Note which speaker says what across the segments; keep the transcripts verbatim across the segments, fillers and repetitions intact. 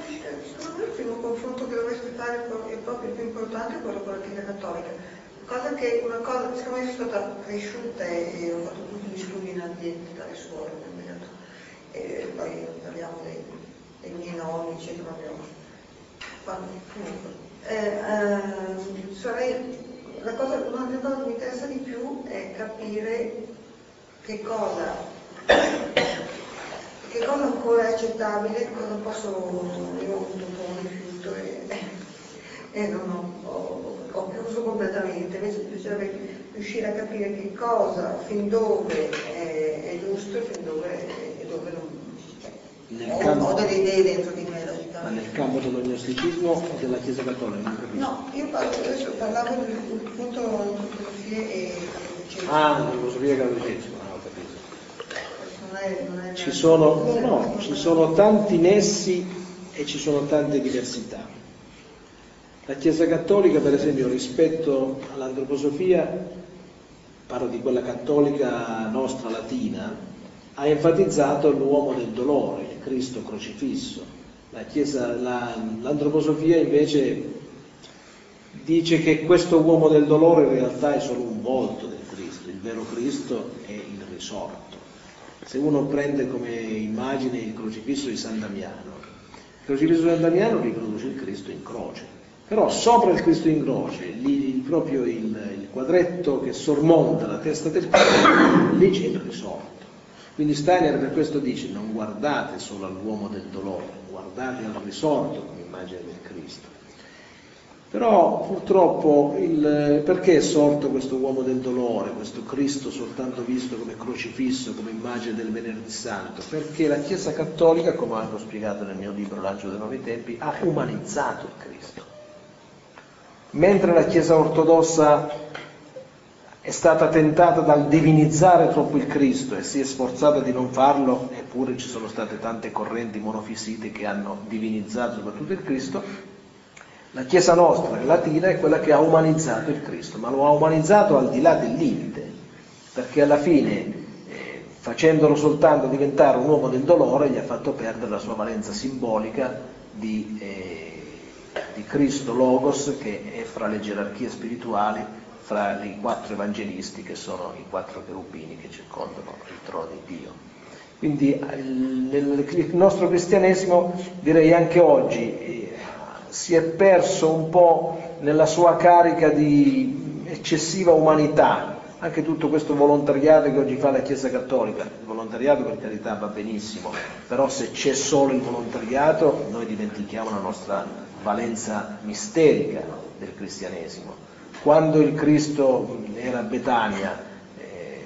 Speaker 1: secondo me il primo confronto che dovresti fare è proprio il più importante, è quello con la Chiesa Cattolica. Cosa che, una cosa, secondo me sono stata cresciuta e, e ho fatto tutti gli studi in ambiente dalle suore, e poi parliamo dei, dei miei nonni, eccetera, quando, comunque. Eh, eh, sarei, la cosa, una delle cose che mi interessa di più è capire che cosa, che cosa ancora è accettabile, cosa posso, io ho avuto un po' un rifiuto e, e non ho, ho, ho chiuso completamente, invece bisognerebbe riuscire a capire che cosa, fin dove è, è giusto e fin dove è, dove non
Speaker 2: nel
Speaker 1: ho,
Speaker 2: campo,
Speaker 1: ho delle idee dentro di me, logicamente.
Speaker 2: Ma nel campo dell'ognosticismo o della Chiesa Cattolica? Non capisco.
Speaker 1: No, io parlo, adesso parlavo del punto filosofie e cattolicesimo.
Speaker 2: Ah, filosofia e cattolicesimo, no, ho capito.
Speaker 1: Non è, non è
Speaker 2: Ci sono, no, no, ci sono tanti nessi e ci sono tante diversità. La Chiesa Cattolica, per esempio, rispetto all'antroposofia, parlo di quella cattolica nostra latina, ha enfatizzato l'uomo del dolore, il Cristo crocifisso. La Chiesa, la, l'antroposofia invece dice che questo uomo del dolore in realtà è solo un volto del Cristo, il vero Cristo è il risorto. Se uno prende come immagine il crocifisso di San Damiano, il crocifisso di San Damiano riproduce il Cristo in croce, però sopra il Cristo in croce, lì, proprio il, il quadretto che sormonta la testa del Cristo, lì c'è il risorto. Quindi Steiner per questo dice: non guardate solo all'uomo del dolore, guardate al risorto come immagine del Cristo. Però purtroppo il, perché è sorto questo uomo del dolore, questo Cristo soltanto visto come crocifisso, come immagine del Venerdì Santo? Perché la Chiesa Cattolica, come ho spiegato nel mio libro L'Angelo dei Nuovi Tempi, ha umanizzato il Cristo. Mentre la Chiesa ortodossa è stata tentata dal divinizzare troppo il Cristo e si è sforzata di non farlo, eppure ci sono state tante correnti monofisite che hanno divinizzato soprattutto il Cristo, la Chiesa nostra, latina, è quella che ha umanizzato il Cristo, ma lo ha umanizzato al di là del limite, perché alla fine, eh, facendolo soltanto diventare un uomo del dolore, gli ha fatto perdere la sua valenza simbolica di, eh, di Cristo Logos, che è fra le gerarchie spirituali, fra i quattro evangelisti che sono i quattro cherubini che circondano il trono di Dio. Quindi nel nostro cristianesimo, direi anche oggi, eh, si è perso un po' nella sua carica di eccessiva umanità, anche tutto questo volontariato che oggi fa la Chiesa Cattolica. Il volontariato per carità va benissimo, però se c'è solo il volontariato noi dimentichiamo la nostra valenza misterica del cristianesimo. Quando il Cristo era a Betania eh,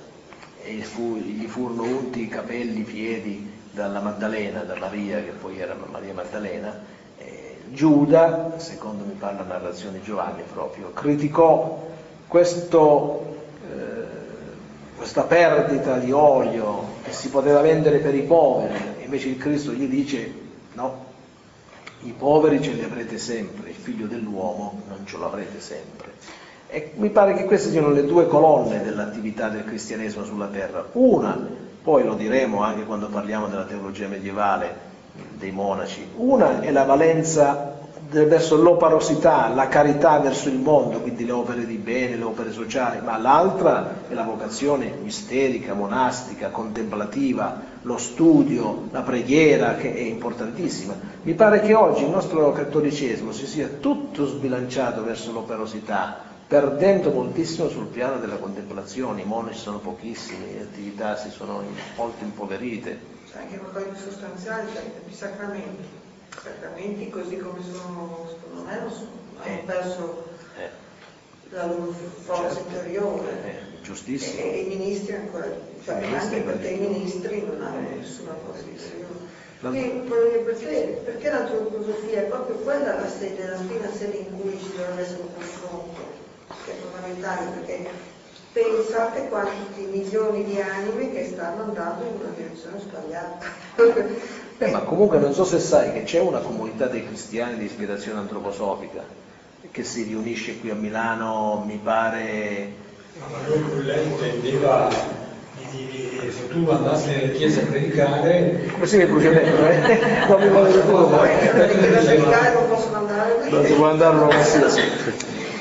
Speaker 2: e fu, gli furono unti i capelli, i piedi dalla Maddalena, da Maria, che poi era Maria Maddalena, eh, Giuda, secondo mi parla la narrazione di Giovanni proprio, criticò questo, eh, questa perdita di olio che si poteva vendere per i poveri, e invece il Cristo gli dice: no, i poveri ce li avrete sempre, il figlio dell'uomo non ce lo avrete sempre. E mi pare che queste siano le due colonne dell'attività del cristianesimo sulla terra. Una, poi lo diremo anche quando parliamo della teologia medievale dei monaci, una è la valenza verso l'operosità, la carità verso il mondo, quindi le opere di bene, le opere sociali, ma l'altra è la vocazione misterica, monastica, contemplativa, lo studio, la preghiera, che è importantissima. Mi pare che oggi il nostro cattolicesimo si sia tutto sbilanciato verso l'operosità, perdendo moltissimo sul piano della contemplazione. I monaci sono pochissimi, le attività si sono molto impoverite.
Speaker 1: C'è anche qualcosa di sostanziale, cioè i sacramenti. I sacramenti, così come sono, secondo me, non sono, hanno
Speaker 2: eh.
Speaker 1: perso
Speaker 2: eh.
Speaker 1: la loro forza
Speaker 2: certo.
Speaker 1: interiore.
Speaker 2: Eh, giustissimo.
Speaker 1: E, e i ministri ancora, cioè
Speaker 2: I ministri
Speaker 1: anche perché i
Speaker 2: ancora.
Speaker 1: ministri non hanno
Speaker 2: Eh.
Speaker 1: nessuna forza interiore.
Speaker 2: La...
Speaker 1: Quindi, perché, perché l'antroposofia è proprio quella la sede, la spina sede in cui ci dovrebbe essere un confronto, che è fondamentale, perché pensate quanti milioni di anime che stanno andando in una direzione sbagliata.
Speaker 2: Eh, ma comunque non so se sai che c'è una comunità dei cristiani di ispirazione antroposofica che si riunisce qui a Milano, mi pare...
Speaker 3: Ma lui lei intendeva di se tu andassi nelle chiese a predicare,
Speaker 2: così mi brucia dentro, eh? Non mi vuole più.
Speaker 1: Non possono andare.
Speaker 2: Non si può andare a qualsiasi.